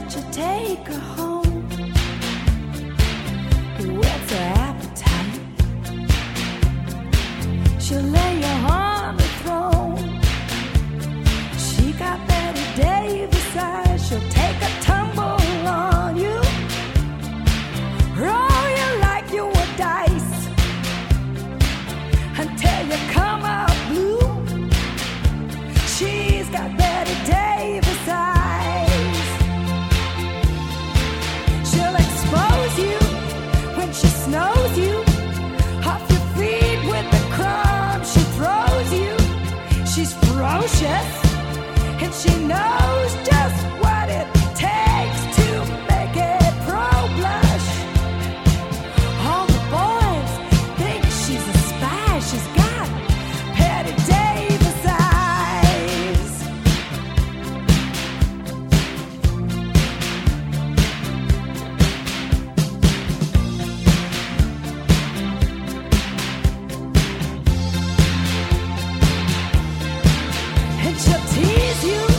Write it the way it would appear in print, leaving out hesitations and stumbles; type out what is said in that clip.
you take her home? What's her appetite? She'll lay you on the throne. She got Betty Davis eyes. She'll take a tumble on you, roll you like you were dice until you come out blue. She's got Betty Davis eyes. She'll expose you when she snows you off your feet with the crumbs she throws you. She's ferocious and she knows just what it takes to make it pro-blush. All the boys think she's a spy. She's got Betty Davis eyes. And she'll tease you